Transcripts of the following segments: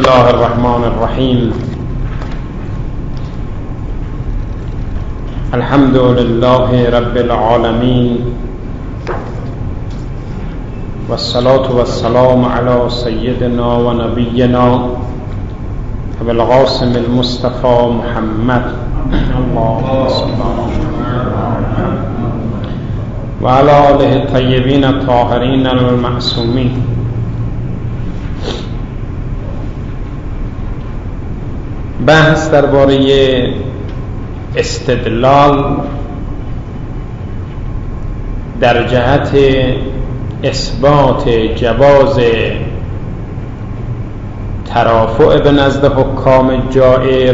الله الرحمن الرحیم. الحمد لله رب العالمین والصلاة والسلام علی سیدنا و نبینا ابو القاسم المصطفى محمد اللهم صل و علی آله الطیبین الطاهرین المعصومین. بحث درباره استدلال در جهت اثبات جواز ترافع به نزد حکام جائر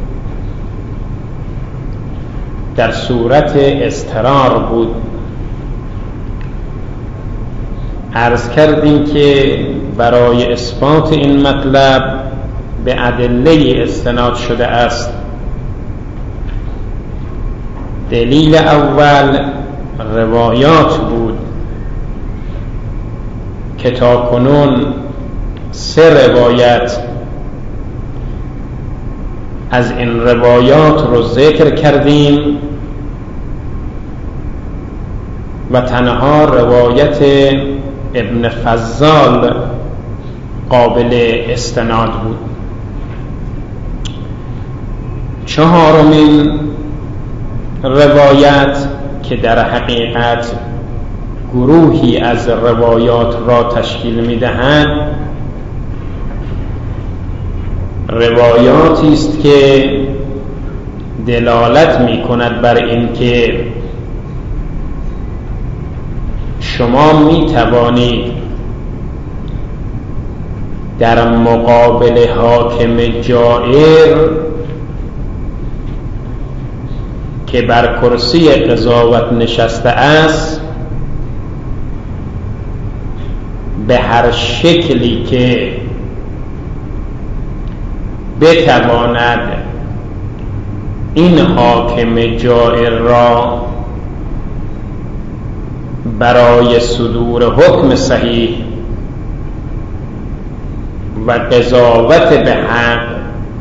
در صورت اضطرار بود. عرض کردیم که برای اثبات این مطلب به ادله استناد شده است. دلیل اول روایات بود که تا کنون 3 روایت از این روایات رو ذکر کردیم و تنها روایت ابن فضال قابل استناد بود. 4مین روایت که در حقیقت گروهی از روایات را تشکیل می‌دهند، روایاتی است که دلالت می‌کند بر اینکه شما می‌توانید در مقابل حاکم جائر که بر کرسی قضاوت نشسته است به هر شکلی که بتواند این حاکم جائر را برای صدور حکم صحیح و قضاوت به حق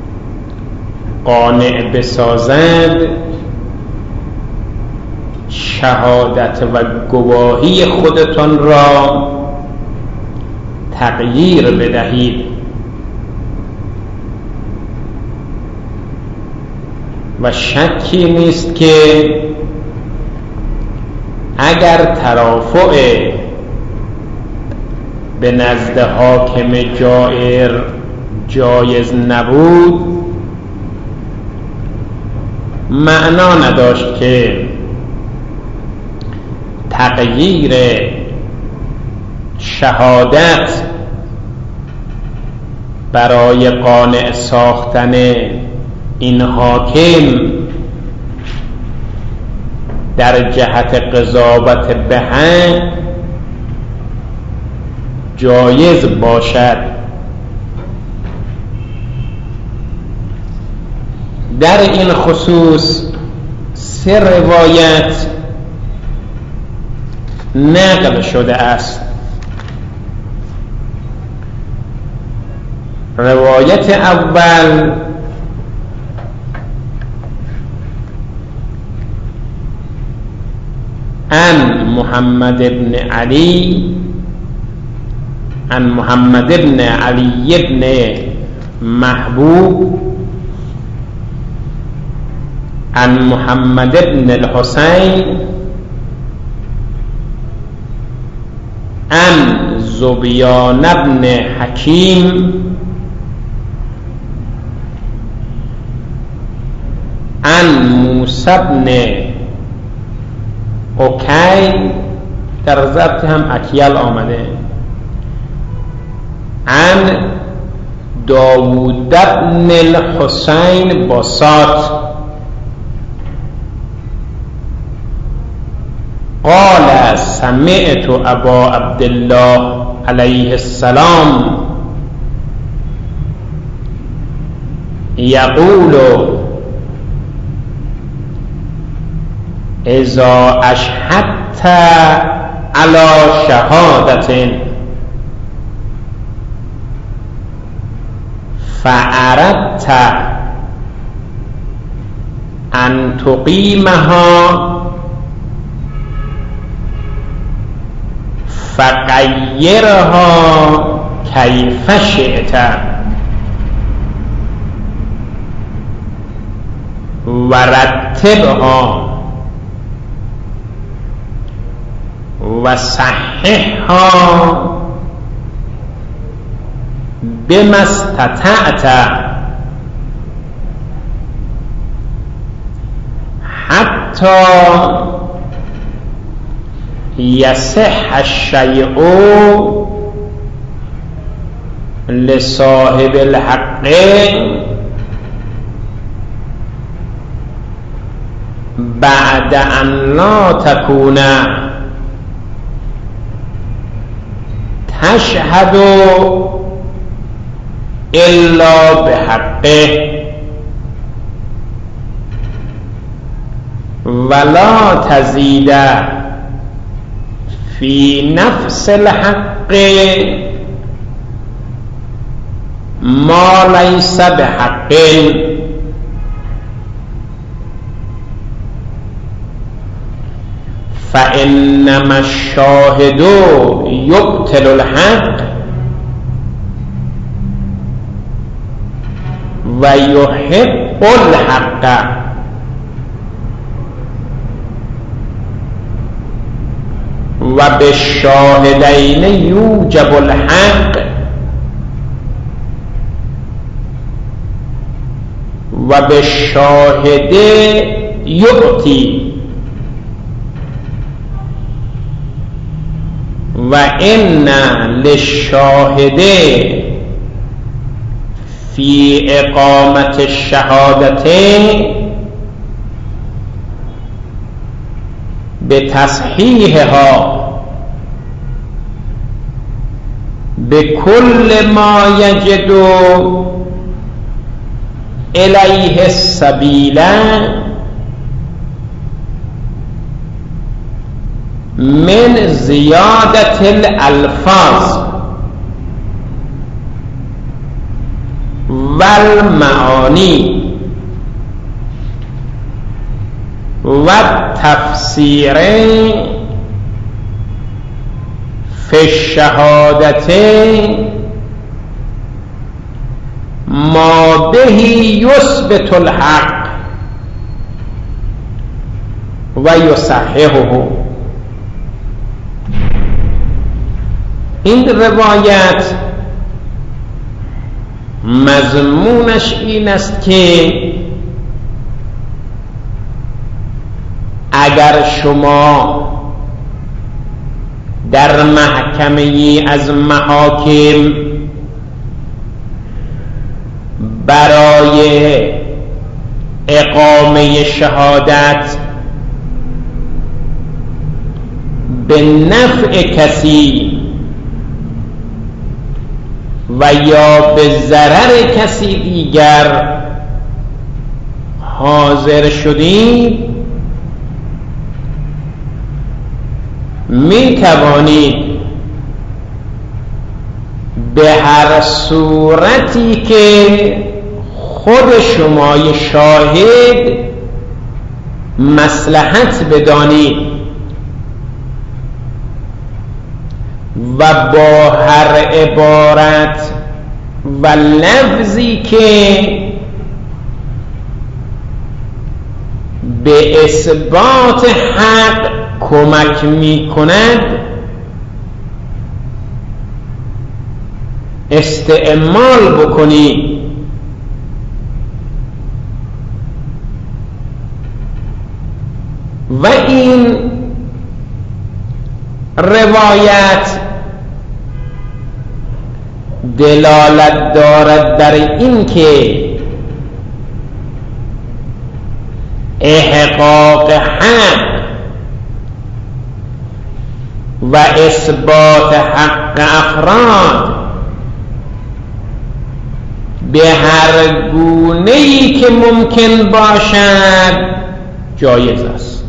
قانع بسازد، شهادت و گواهی خودتان را تغییر بدهید و شکی نیست که اگر ترافع به نزد حاکم جائر جایز نبود، معنا نداشت که تغییر شهادت برای قانع ساختن این حاکم در جهت قضاوت به حق جایز باشد. در این خصوص 3 روایت نقل شده است. روایت اول عن محمد بن علی عن محمد بن علی بن محبوب عن محمد بن الحسین عن زبیان بن حکیم عن موسی بن اوکی، در ضبط هم اکیل آمده، عن داوود بن الحسین باسات قال سمعت ابا عبدالله علیه السلام یقول اذا اشهدت علی شهادة فأردت أن تقيمها فغيرها كيف شئت ورتبها وصححها بما استطعت حتى يصح الشيء لصاحب الحق بعد أن لا تكون تشهد إلا بحقه ولا تزيد في نفس الحق ما ليس بحق فإنما الشاهد يبطل الحق ويحق الحق وبالشاهدين يوجب الحق وبالشاهد يؤتي وإن للشاهد في إقامة الشهادتين بتصحيحها بكل ما يجد إليه السبيل من زيادة الألفاظ والمعاني والتفسير في الشهادتين ما به يثبت الحق ويصححه. این روایت مضمونش این است که اگر شما در محکمه ای از محاکم برای اقامه شهادت به نفع کسی و یا به ضرر کسی دیگر حاضر شدید، می توانید به هر صورتی که خود شمای شاهد مصلحت بدانید و با هر عبارت و لفظی که به اثبات حق کمک می کند استعمال بکنید. و این روایت دلالت دارد بر این که احقاق حق و اثبات حق افراد به هر گونه‌ای که ممکن باشد جایز است.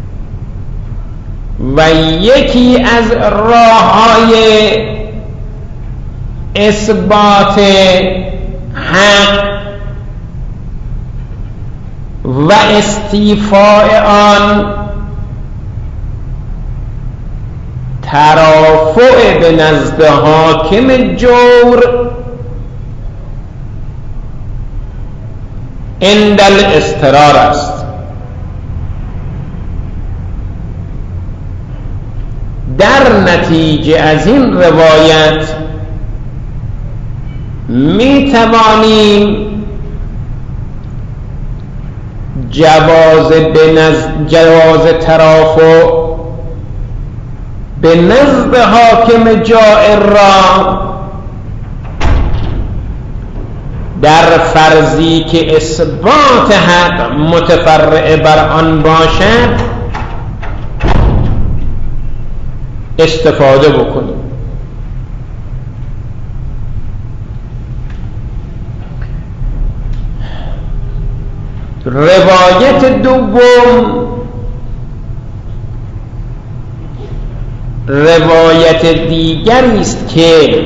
و یکی از راه‌های اثبات حق و استیفاء آن ترافع به نزد حاکم جور عند الاضطرار است. در نتیجه از این روایت می توانیم جواز ترافع به نزد حاکم جائر را در فرضی که اثبات حق متفرع بر آن باشد استفاده بکنیم. روایت دوم روایت دیگری است که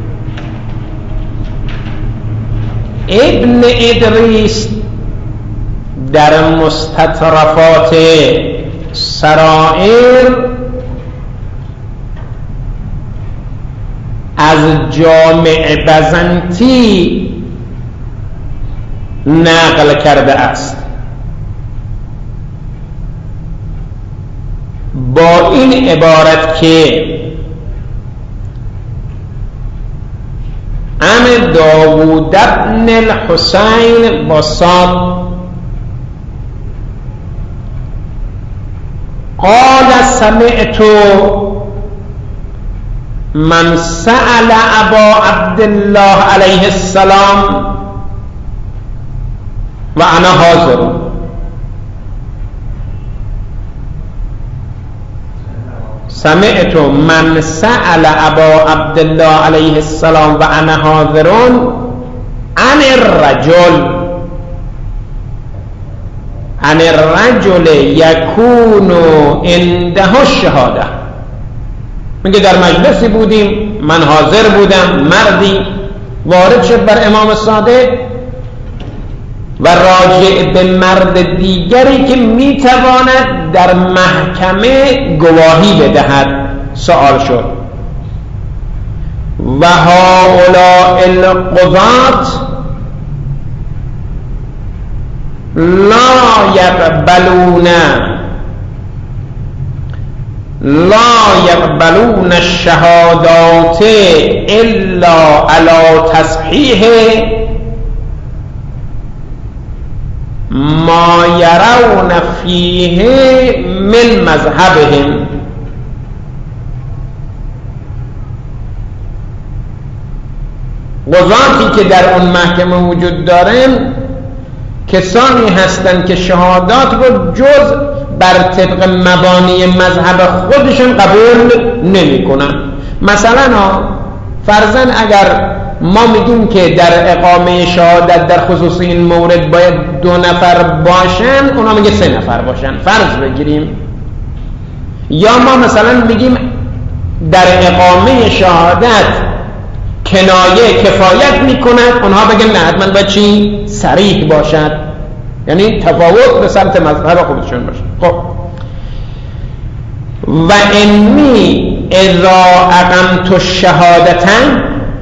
ابن ادریس در مستطرفات سرائر از جامع بزنطی نقل کرده است با این عبارت که عن داوود بن الحسین بصاد قال سمعت من سأل ابا عبدالله علیه السلام و انا حاضر. سمعت من سأل ابا عبدالله علیه السلام و انا حاضر عن الرجل یکون عنده الشهاده. میگه در مجلسی بودیم، من حاضر بودم، مردی وارد شد بر امام صادق و راجع به مرد دیگری که میتواند در محکمه گواهی بدهد سوال شد. و هؤلاء القضاة لا يقبلون الشهادات الا على تصحیح ما يرون فيه من مذهبهم. قضاتی که در اون محکمه وجود دارن کسانی هستند که شهادات رو جز بر طبق مبانی مذهب خودشون قبول نمی کنن. مثلا فرضاً اگر ما میگیم که در اقامه شهادت در خصوص این مورد باید 2 نفر باشن، اونا میگه 3 نفر باشن، فرض بگیریم. یا ما مثلا میگیم در اقامه شهادت کنایه کفایت میکند، اونها بگن نه حتما باید چی؟ صریح باشد، یعنی تفاوت به سمت مذهب خودشون باشه. خب و انی اذا اقمت الشهادتن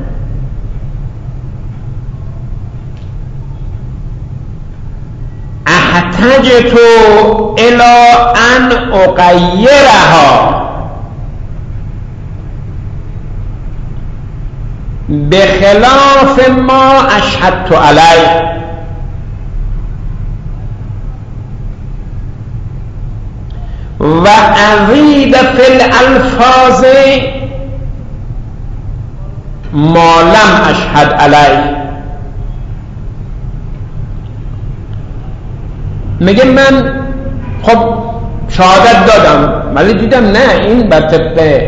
احتجت الى ان اغیرها بخلاف ما اشهدت علیه. و ازید فی الالفاظ ما لم اشهد علیه. میگه من خب شهادت دادم ولی دیدم نه این بر طبق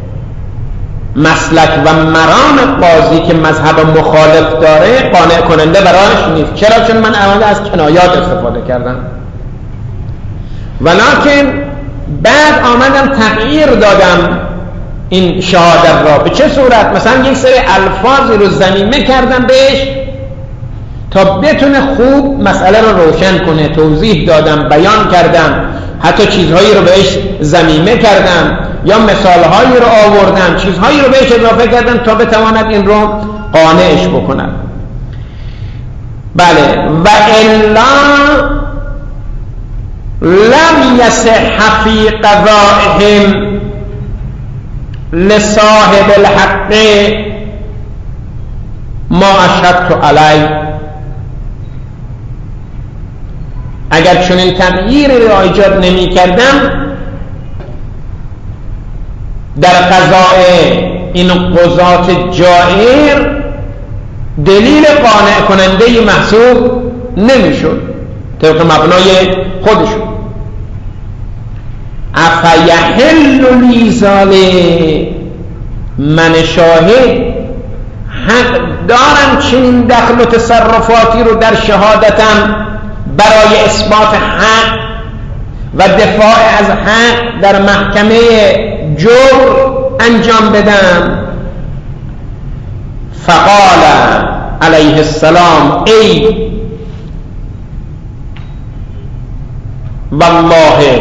مسلک و مرام قاضی که مذهب مخالف داره قانع کننده برایش نیست. چرا؟ چون من اولا از کنایات استفاده کردم، ولکن بعد آمدم تغییر دادم این شهادت را. به چه صورت؟ مثلا یک سری الفاظی رو ضمیمه کردم بهش تا بتونه خوب مسئله رو روشن کنه، توضیح دادم، بیان کردم، حتی چیزهایی رو بهش ضمیمه کردم یا مثالهایی رو آوردم، چیزهایی رو بهش اضافه کردم تا بتواند این رو قانعش بکنم. بله، و الا لم یصح فی قضائهم لصاحب الحق ما اشهدت علی. اگر چنین تغییری را ایجاد نمی کردم در قضاء این قضات جائر، دلیل قانع کننده محسوب نمی شد طبق مبنای خودشون. افیحل لی ذلک، من شاهد حق دارم چنین دخل و تصرفاتی رو در شهادتم برای اثبات حق و دفاع از حق در محکمه جور انجام بدم. فقال علیه السلام ای والله،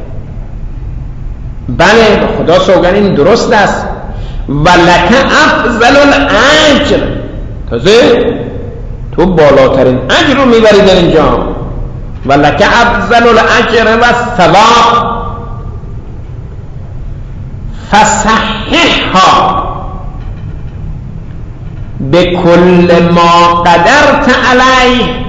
بله خدا سوگن این درست است، ولک افضل الاجر، تازه تو بالاترین اجر رو میبری در اینجا، ولک افضل الاجر و الثواب فصححها بكل ما قدرت علیه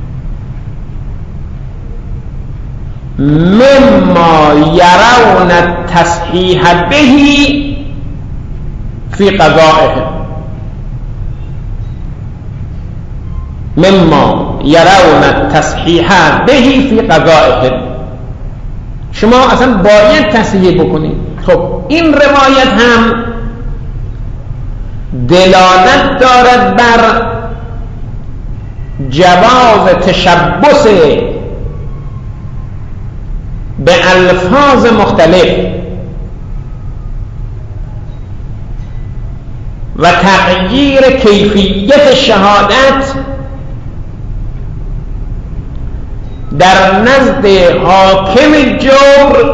مما يرون التصحيح به في قضائهم، مما يرون التصحيح به في قضائهم. شما اصلا باید تصحیح بکنید. خب این روایت هم دلالت دارد بر جواز تشبث به الفاظ مختلف و تغییر کیفیت شهادت در نزد حاکم جور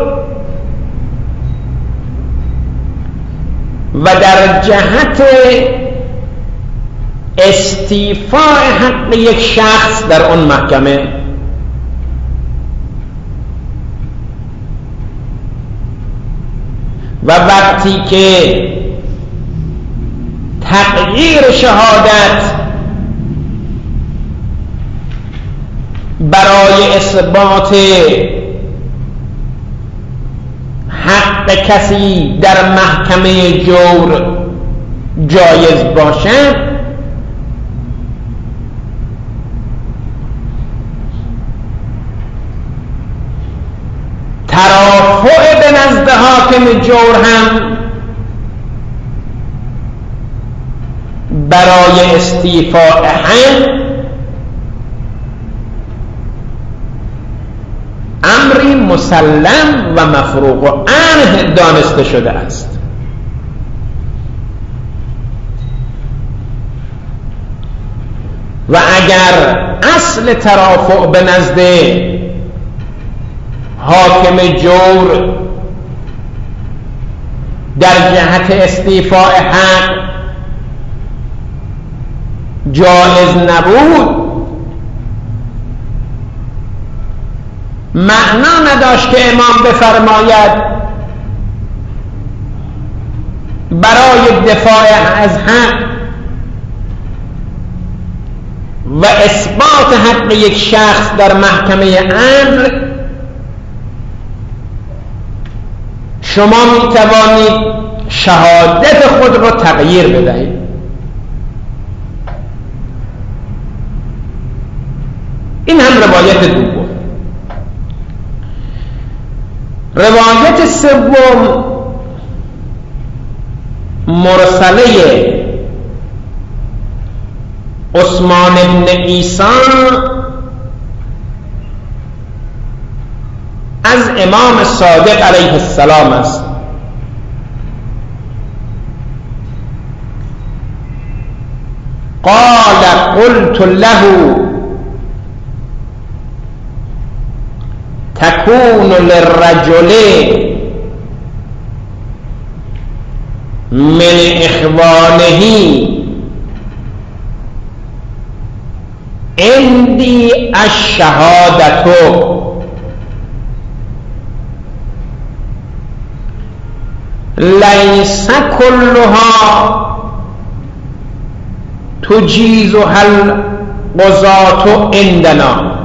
و در جهت استیفاء حق یک شخص در اون محکمه. و وقتی که تغییر شهادت برای اثبات حق کسی در محکمه جور جایز باشد، ترافع به نزد حاکم جور هم برای استیفاء حق امری مسلم و مفروغ و عنه دانسته شده است. و اگر اصل ترافع به نزد حاکم جور در جهت استیفاء حق جایز نبود، معنا نداشت که امام بفرماید برای دفاع از حق و اثبات حق یک شخص در محکمه امر شما می توانید شهادت خود را تغییر بدهید. این هم روایت دوم. روایت سوم مرسله عثمان بن عیسی از امام صادق علیه السلام است. قال قلت له تكون للرجل من إخوانه عندي الشهادة ليس كلها تجيزها القضاة عندنا.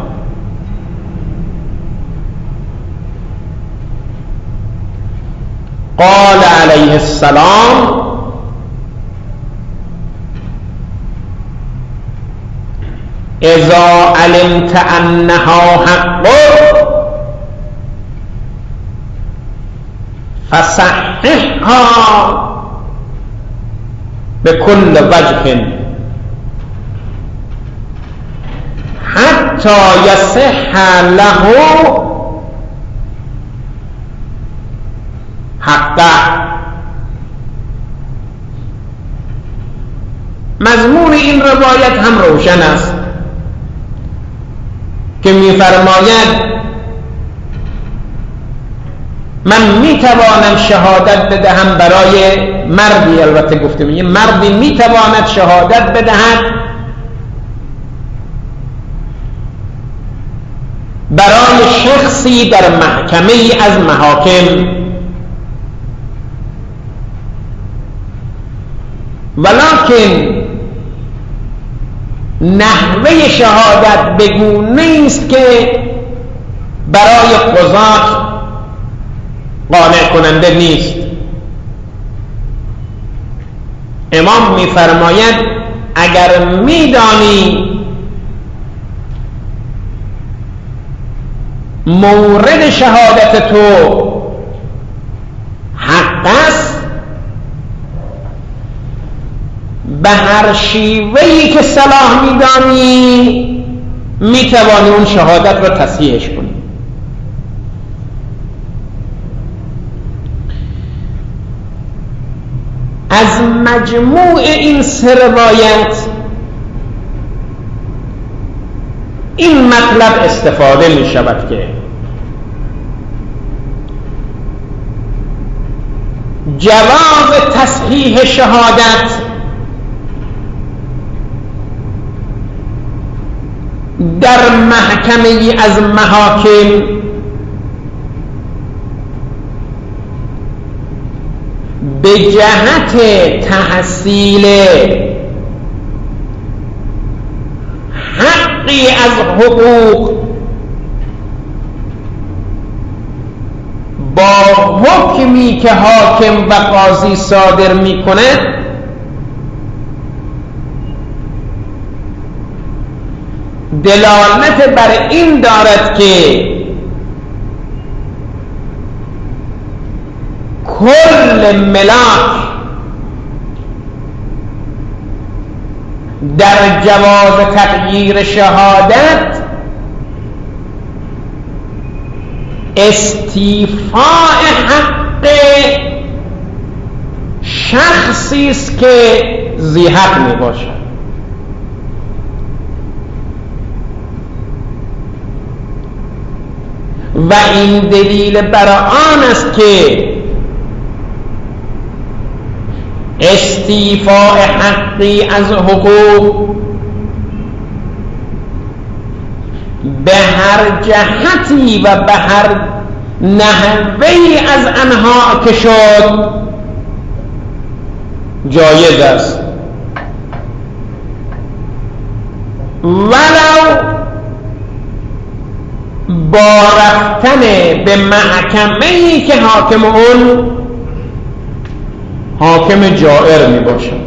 قال عليه السلام إذا علمت أنها حق فصححها بكل وجه حتى يصح له حقا. مضمون این روایت هم روشن است که می‌فرماید من میتوانم شهادت بدهم برای مردی، البته گفته میگه مردی میتواند شهادت بدهد برای شخصی در محکمه از محاکم، ولکن نحوه شهادت بگونه است که برای قضات قانع کننده نیست. امام می‌فرماید اگر می‌دانی مورد شهادت تو حق است، به هر شیوهی که صلاح می‌دانی می‌توانی اون شهادت را تصحیحش کنی. از مجموع این سه روایت این مطلب استفاده می شود که جواز تصحیح شهادت در محکمه از محاکم به جهت تحصیل حقی از حقوق با حکمی که حاکم و قاضی صادر می کند دلالت بر این دارد که کل ملاک در جواز تغییر شهادت استیفاء حق شخصی است که ذی حق می باشد. و این دلیل بر آن است که استیفاء حقی از حقوق به هر جهتی و به هر نحوهی از آنها که شد جایز است، ولو با رفتن به محکمه‌ای که حاکم اون حاکم جائر می باشد.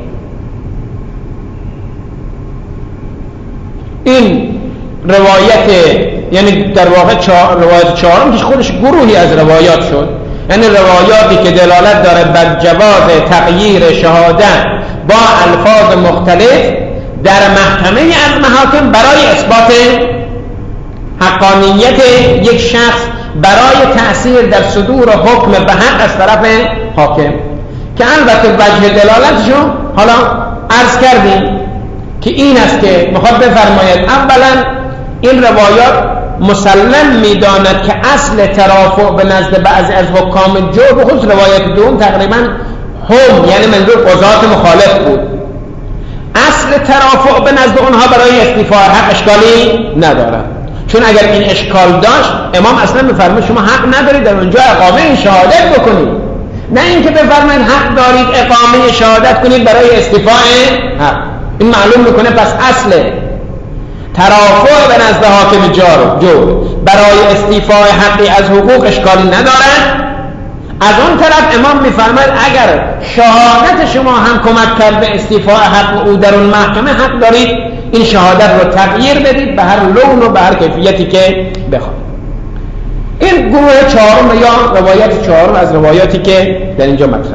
این روایت، یعنی در واقع روایت چهارم که خودش گروهی از روایات شد، یعنی روایاتی که دلالت داره بر جواز تغییر شهادت با الفاظ مختلف در محکمه از محاکم برای اثبات حقانیت یک شخص، برای تأثیر در صدور حکم به حق از طرف حاکم، که البته وجه دلالتشو حالا عرض کردیم که این است که میخواد بفرماید اولا این روایات مسلم میداند که اصل ترافع به نزد بعضی از حکام جور، به خصوص روایت دوم تقریبا هم یعنی منظور قضات مخالف بود، اصل ترافع به نزد اونها برای استیفاء حق اشکالی ندارد. چون اگر این اشکال داشت امام اصلا میفرماید شما حق ندارید در اونجا اقامه شهادت بکنید، نه اینکه بفرماید حق دارید اقامه شهادت کنید برای استیفاء حق. این معلوم میکنه پس اصل ترافع به نزد حاکم جور برای استیفاء حقی از حقوق اشکالی ندارد. از اون طرف امام میفرماید اگر شهادت شما هم کمک کرد به استیفاء حق او در اون محکمه، حق دارید این شهادت رو تغییر بدید به هر لون و به هر کیفیتی که بخواید. این گروه چهارم یا روایت چهارم از روایاتی که در اینجا مطرحه.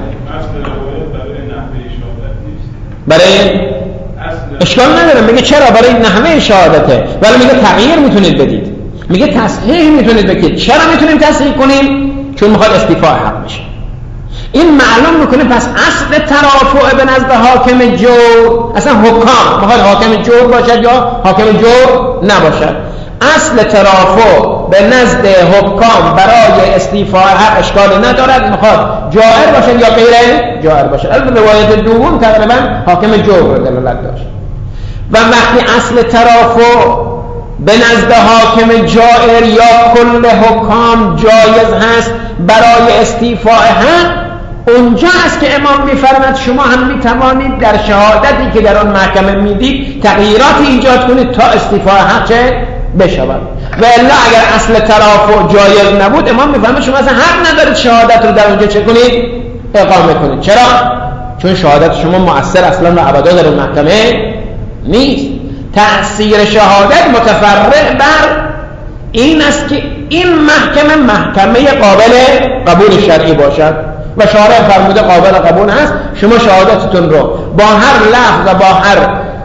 برای اشکال نداره، میگه چرا برای نحوه شهادته، ولی میگه تغییر میتونید بدید، میگه تصحیح میتونید بکنید. چرا میتونیم تصحیح کنیم؟ چون میخواد استیفاء حق بشه. این معلوم میکنه پس اصل ترافع به نزد حاکم جور، اصلا حکام میخواد حاکم جور باشد یا حاکم جور نباشد، اصل ترافع به نزد حکام برای استیفاء حق اشکالی ندارد، میخواد جائر باشد یا غیر جائر باشد. از روایت دوم تقریبا حاکم جور رو دلالت داشت. و وقتی اصل ترافع به نزد حاکم جائر یا کل حکام جایز هست برای استیفاء حق، اونجا است که امام میفرماید شما هم میتوانید در شهادتی که در آن محکمه میدید تغییرات ایجاد کنید تا استیفاء حق بشود. و الا اگر اصل ترافع جایز نبود، امام میفرماید شما اصلا حق ندارید شهادت رو در اونجا چه کنید؟ اقامه کنید. چرا؟ چون شهادت شما مؤثر اصلا و ابدا در اون محکمه نیست. تأثیر شهادت متفرع بر این است که این محکمه قابل قبول شرعی باشد و شارع فرموده قابل قبول است. شما شهادتتون رو با هر لفظ و با هر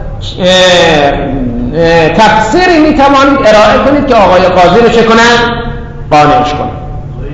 تفسیری میتوانید ارائه کنید که آقای قاضی رو چه کنند؟ قانعش کنند.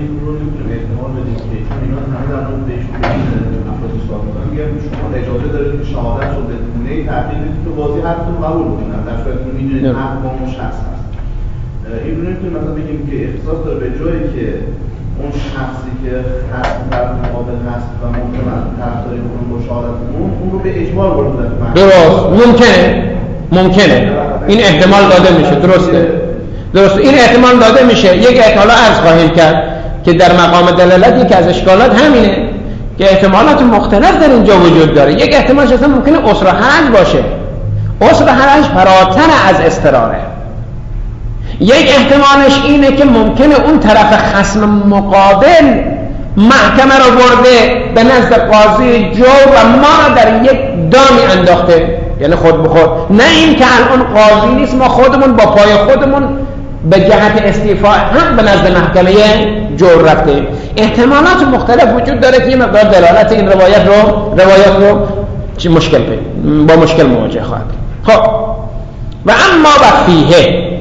بازی حرفتون قبول بکنم در صورتی که میدونید حق با مشخص هست. این رو نمیتونیم مثلا بگیم که اختصاص داره به جایی که اون شخصی که حق در مقابل هست و ممکن است طرفداری کنه با شهادتمون اون رو به اجبار برده. درست، ممکنه این احتمال داده میشه. درست این احتمال داده میشه. یک احتمال عرض خواهیم کرد که در مقام دلالت یکی از اشکالات همینه که احتمالات مختلف در اینجا وجود داره. یک احتمالش اصلا ممکنه عسر حرج باشه، عسر حرج فراتر از اضطراره. یک احتمالش اینه که ممکنه اون طرف خصم مقابل محکمه رو برده به نزد قاضی جو و ما در یک دامی انداخته، یعنی خود به خود، نه این که الان قاضی نیست، ما خودمون با پای خودمون به جهت استیفاء حق به نزد محکمه جور رفته. احتمالات مختلف وجود داره که مقدار دلالت این روایات رو با مشکل مواجه خواهد. خب و اما بفیه،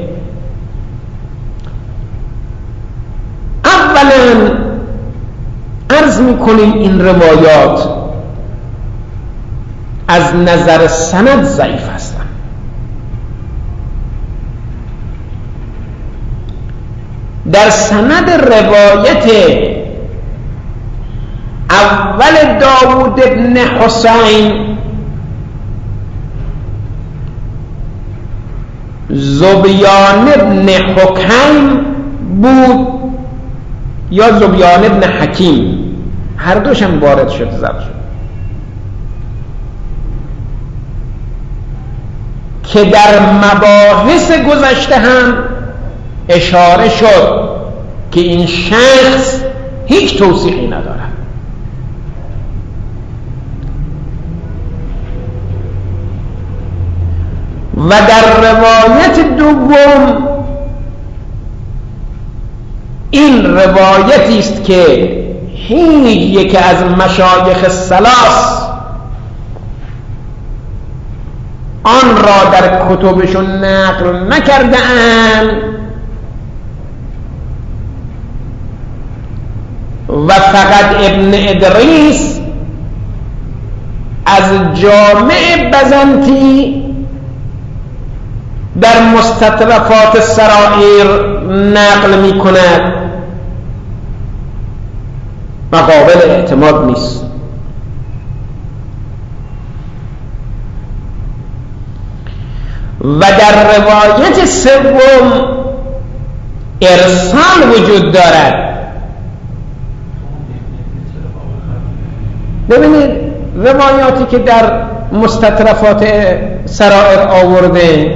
اولا عرض میکنیم این روایات از نظر سند ضعیف هستند. در سند روایت اول داوود ابن حسین زبیان ابن حکیم بود یا زبیان ابن حکیم، هر دوش هم وارد شد ضبط شد، که در مباحث گذشته هم اشاره شد که این شخص هیچ توثیقی ندارد. و در روایت دوم این روایتی است که هیچ یک از مشایخ ثلاث آن را در کتبشون نقل نکرده‌اند و فقط ابن ادریس از جامع بزنطی در مستطرفات سرائر نقل می کند و قابل اعتماد نیست. و در روایت سوم ارسال وجود دارد. ببینید روایاتی که در مستطرفات سرائر آورده،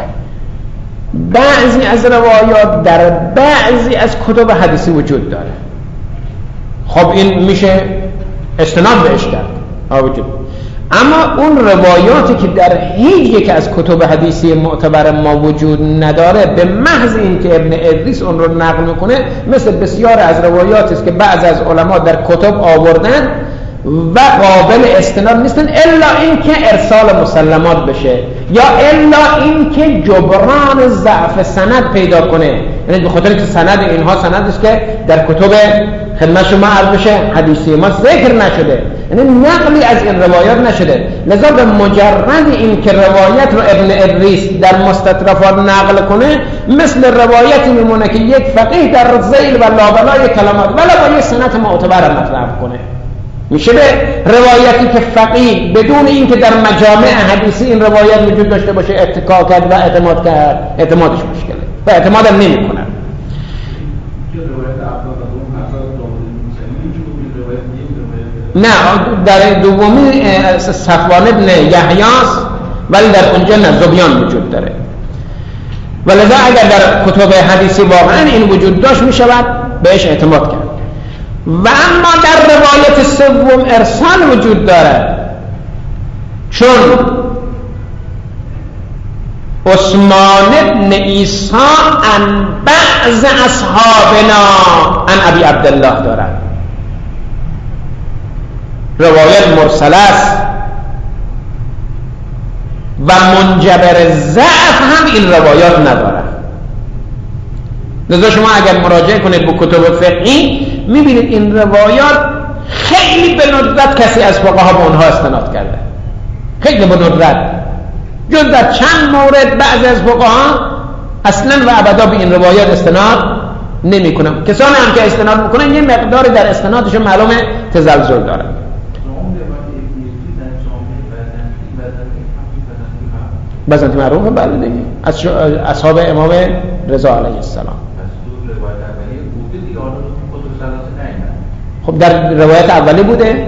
بعضی از روایات در بعضی از کتب حدیثی وجود داره. خب این میشه استناد بهش کرد وجود. اما اون روایاتی که در هیچ یک از کتب حدیثی معتبر ما وجود نداره، به محض اینکه ابن ادریس اون رو نقل میکنه، مثل بسیار از روایاتی است که بعض از علما در کتب آوردن و قابل استناد نیستن، الا اینکه ارسال مسلمات بشه یا الا اینکه جبران ضعف سند پیدا کنه. یعنی به خاطر که سند اینها سند است که در کتب خدمت شما عرض بشه حدیثی ما ذکر نشده، یعنی نقلی از این روایات نشده. لذا به مجرد این که روایت رو ابن ادریس در مستطرفات نقل کنه، مثل روایتی میمونه که یک فقیه در ذیل و لابلای کلمات ولی با یک سند معتبر مطرح کنه. میشه به روایتی که فقیه بدون اینکه در مجامع حدیثی این روایت وجود داشته باشه اتکا کرد و اعتماد کرد، اعتمادش مشکله و اعتمادم نمی کنن. نه، در دومی صفوان ابن یحیاست ولی در اونجا نزوبیان وجود داره، ولذا اگر در کتب حدیثی واقعا این وجود داشت میشود بهش اعتماد کرد. و اما در روایت سوم ارسال وجود دارد، چون عثمان ابن عیسی عن بعض اصحابنا عن ابی عبدالله دارد. روایت مرسل است و منجبر ضعف هم این روایات ندارد. لذا شما اگر مراجعه کنید به کتب فقهی میبینید این روایات خیلی به ندرت کسی از فقها به اونها استناد کرده، خیلی به ندرت، جز در چند مورد بعضی از فقها اصلا و ابدا به این روایات استناد نمی کنن. کسانی هم که استناد میکنن یه مقداری در استنادشون معلومه تزلزل داره. بزنتی معروفه؟ بله دیگه، از اصحاب امام رضا علیه السلام. خب در روایت اولی بوده؟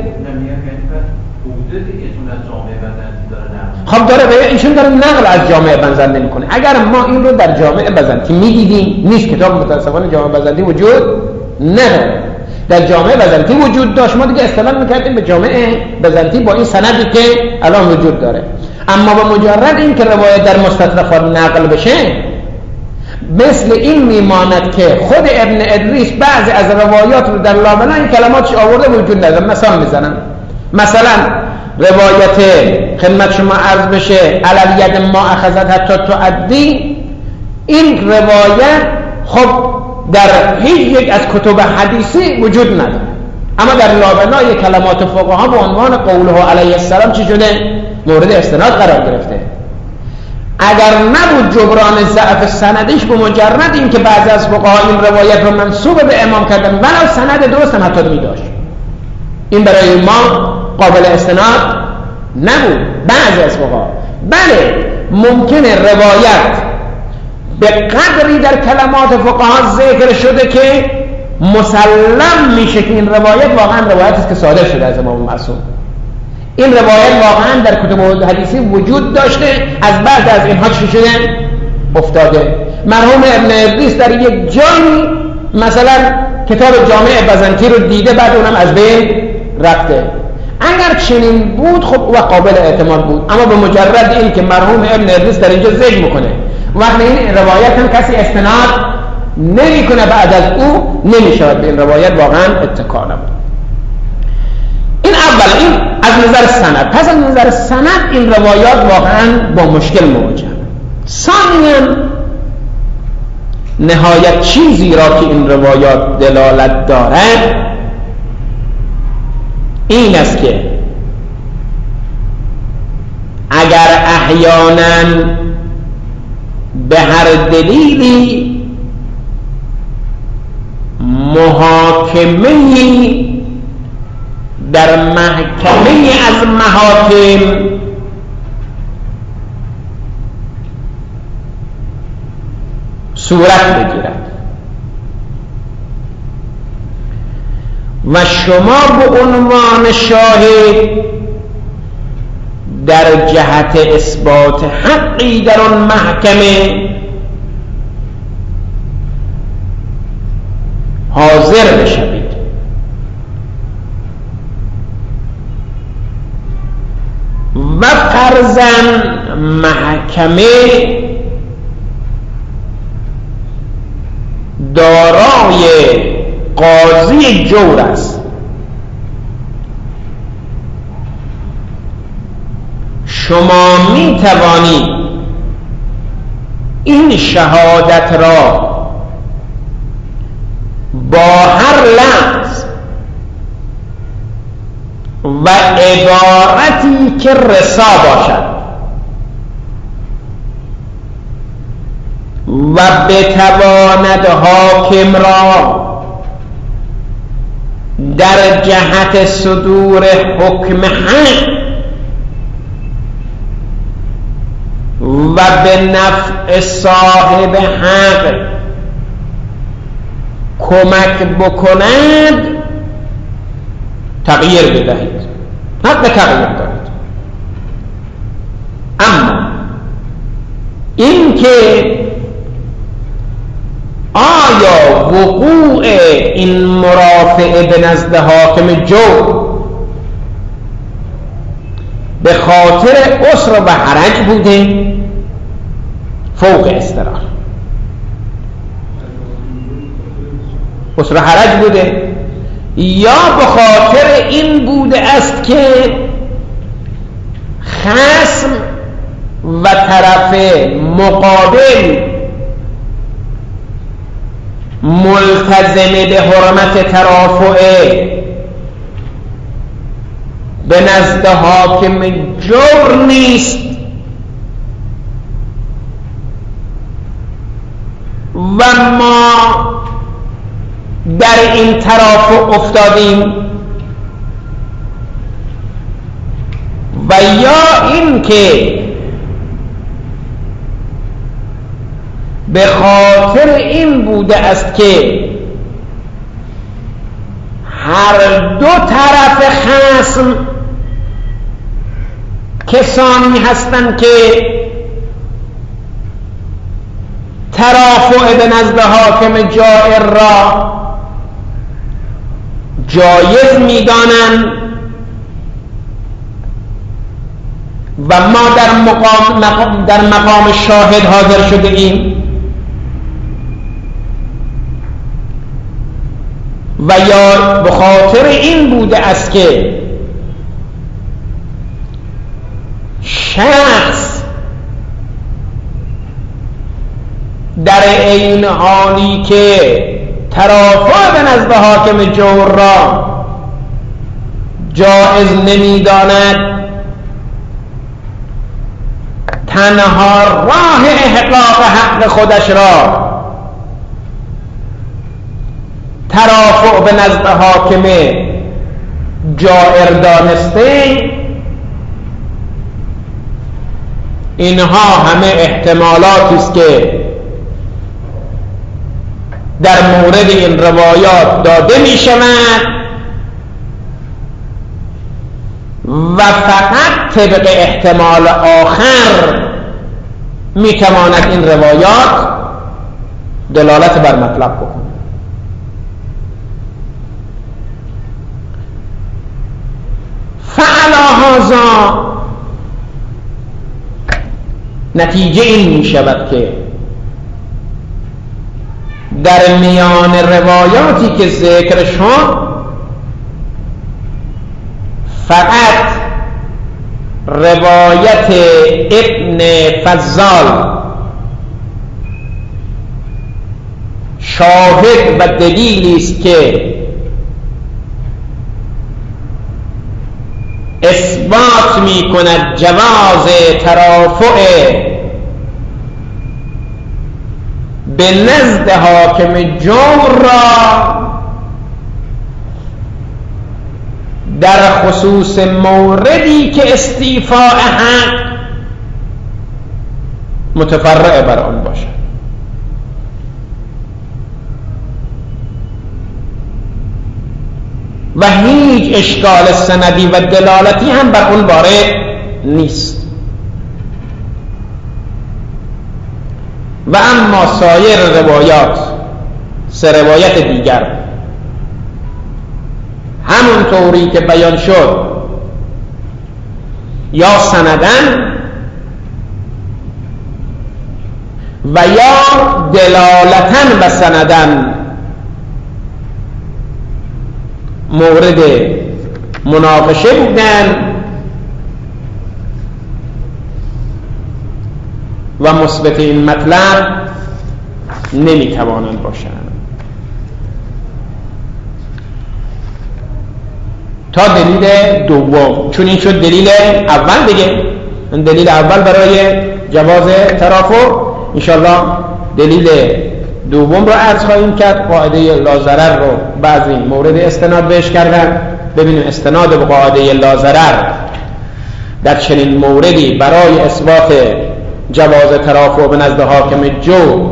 خب داره ایشون داره نقل از جامع بنزنتی میکنه. اگر ما این رو در جامع بنزنتی میدیدیم، نیست، کتاب متاسفانه جامع بنزنتی وجود نداره. در جامع بنزنتی وجود داشت، ما دیگه استدلال میکردیم به جامع بنزنتی با این سندی که الان وجود داره. اما با مجرد این که روایت در مستطرفات نقل بشه، مثل این میماند که خود ابن ادریس بعضی از روایات رو در لابلای این کلماتش آورده وجود نداره. مثال میزنم، مثلا روایت خدمت شما عرض بشه علل ید ما اخذت حتی تعدی، این روایت خب در هیچ یک از کتب حدیثی وجود نداره، اما در لابلای کلمات فقها به عنوان قوله علیه السلام چی شده؟ مورد استناد قرار گرفته. اگر نبود جبران ضعف سندش، به مجرد این که بعضی از فقها این روایت رو منسوب به امام کردن ولو سند درست هم حتی می‌داشت، این برای ما قابل استناد نبود. بعضی از فقها بله ممکنه روایت به قدری در کلمات فقها ذکر شده که مسلم میشه که این روایت واقعا روایتی است که صادر شده از امام معصوم. این روایت واقعا در کتب حدیثی وجود داشته، از بعد از اینها چی شده؟ افتاده. مرحوم ابن ادریس در یک جایی مثلا کتاب جامع بزنطی رو دیده، بعد اونم از بین رفته. اگر چنین بود خب و قابل اعتماد بود، اما به مجرد این که مرحوم ابن ادریس در اینجا ذکر میکنه، وقت این روایت هم کسی استناد نمیکنه بعد از او، نمیشود به این روایت واقعا اتکا نبود. این اول، این از نظر سند. پس از نظر سند این روایات واقعا با مشکل مواجه. ثانیاً نهایت چیزی را که این روایات دلالت دارد این است که اگر احیانا به هر دلیلی محاکمه‌ای در محکمه از محاکم صورت بگیرد و شما به عنوان شاهد در جهت اثبات حقی در آن محکمه حاضر بشوید. و فرضاً محکمه دارای قاضی جور است، شما می توانید این شهادت را با هر لفظ و عبارتی که رسا باشد و بتواند حاکم را در جهت صدور حکم حق و به نفع صاحب حق کمک بکند تغییر بدهید، حق تغییر دارید. اما این که آیا وقوع این مرافعه به نزد حاکم جور به خاطر عسر و حرج بوده فوق اضطرار، عسر و حرج بوده، یا به خاطر این بوده است که خصم و طرف مقابل ملتزم به حرمت ترافع به نزد حاکم جور نیست و ما در این ترافع افتادیم، و یا این که به خاطر این بوده است که هر دو طرف خصم کسانی هستند که ترافع به نزد حاکم جائر را جایز می‌دانند و ما در مقام شاهد حاضر شده ایم، و یا به خاطر این بوده است که شخص در این حالی که ترافع به نزد حاکم جور را جایز نمی‌داند تنها راه احقاق حق خودش را ترافع به نزد حاکم جائر دانسته، اینها همه احتمالاتی است که در مورد این روایات داده می شود و فقط طبق احتمال آخر می تواند این روایات دلالت بر مطلب بکند. فعلا هذا نتیجه این می شود که در میان روایاتی که ذکر شد فقط روایت ابن فضال شاهد و دلیلی است که اثبات می کند جواز ترافع به نزد حاکم جور را در خصوص موردی که استیفاء حق متفرع بر آن باشد و هیچ اشکال سندی و دلالتی هم بر اون وارد نیست. و اما سایر روایات، سه روایت دیگر، همون طوری که بیان شد یا سندن و یا دلالتن و سندن مورد مناقشه بودن و مثبت این مطلب نمیتوانند باشند تا دلیل دوم، چون این شد دلیل اول دیگه. دلیل اول برای جواز ترافع، انشالله دلیل دوم رو عرض خواهیم کرد. قاعده لاضرر رو بعضی مورد استناد بهش کردن. ببینیم استناد به قاعده لاضرر در چنین موردی برای اثبات جواز ترافع به نزد حاکم جو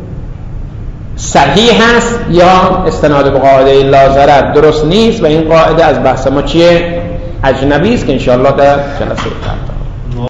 صحیح هست یا استناد به قاعده لاضرر درست نیست و این قاعده از بحث ما چیه؟ اجنبی است که انشاءالله در جلسه